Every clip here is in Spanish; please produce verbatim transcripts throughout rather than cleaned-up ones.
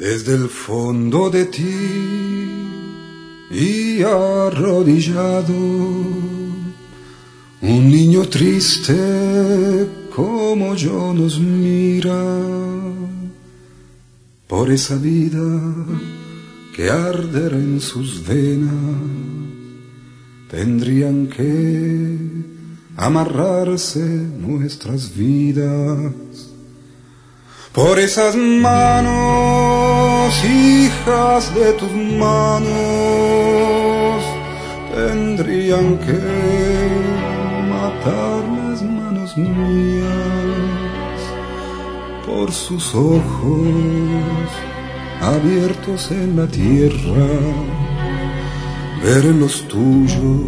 Desde el fondo de ti y arrodillado, un niño triste como yo nos mira por esa vida que arderá en sus venas. Tendrían que amarrarse nuestras vidas por esas manos, hijas de tus manos. Tendrían que matar las manos mías por sus ojos abiertos en la tierra, ver en los tuyos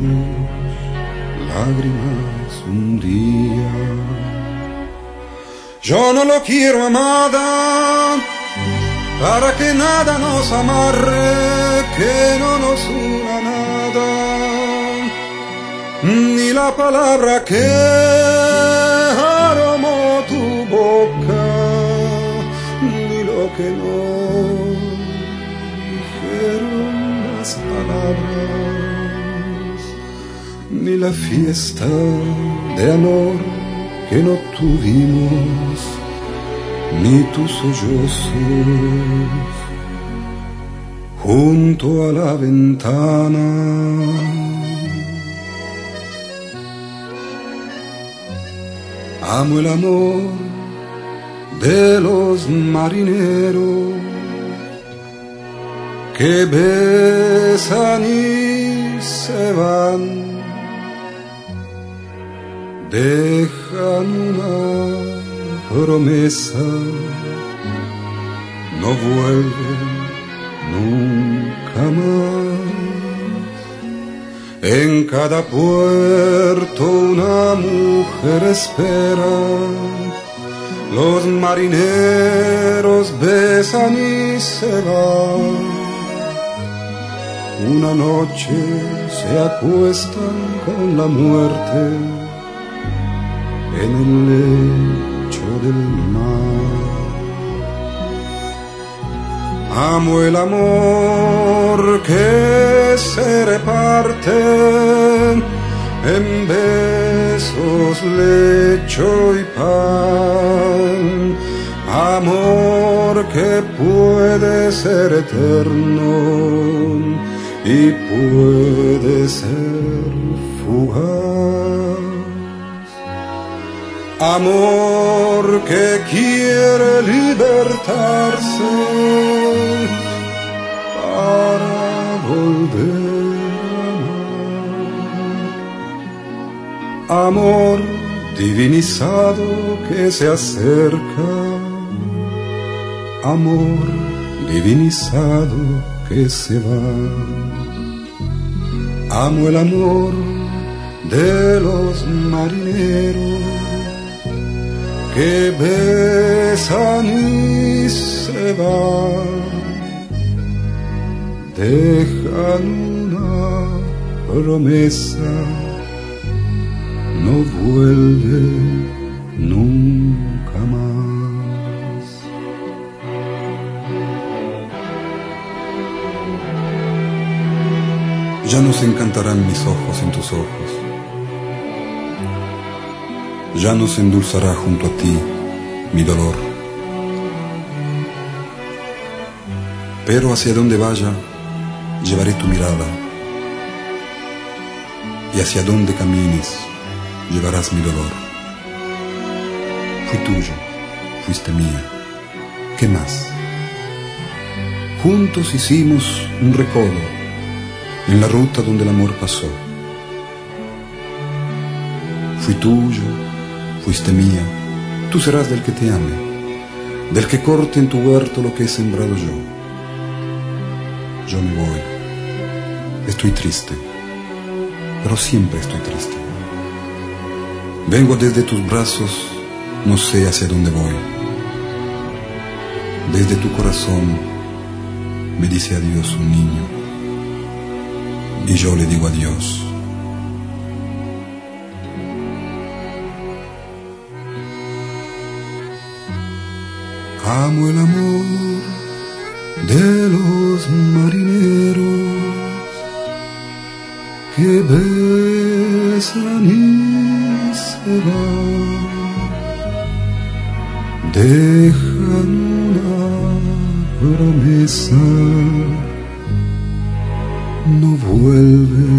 lágrimas un día. Yo no lo quiero, amada, para que nada nos amarre, que no nos una nada, ni la palabra que aromó tu boca, ni lo que no dijeron las palabras, ni la fiesta de amor que no tuvimos, ni tus sollozos junto a la ventana. Amo el amor de los marineros que besan y se van, dejan una promesa, no vuelven nunca más. En cada puerto una mujer espera, los marineros besan y se van. Una noche se acuestan con la muerte en el lecho del mar. Amo el amor que se reparte en besos, lecho y pan. Amor que puede ser eterno y puede ser fugaz. Amor que quiere libertarse para volver a amar. Amor divinizado que se acerca, amor divinizado que se va. Amo el amor de los marineros que besan y se van, dejan una promesa, no vuelve nunca más. Ya no se encantarán mis ojos en tus ojos, ya no se endulzará junto a ti mi dolor. Pero hacia donde vaya, llevaré tu mirada, y hacia donde camines, llevarás mi dolor. Fui tuyo, fuiste mía, ¿qué más? Juntos hicimos un recodo en la ruta donde el amor pasó. Fui tuyo, fuiste mía, tú serás del que te ame, del que corte en tu huerto lo que he sembrado yo. Yo me voy, estoy triste, pero siempre estoy triste. Vengo desde tus brazos, no sé hacia dónde voy. Desde tu corazón me dice adiós un niño, y yo le digo adiós. Amo el amor de los marineros que besan y se van, dejan una promesa, no vuelven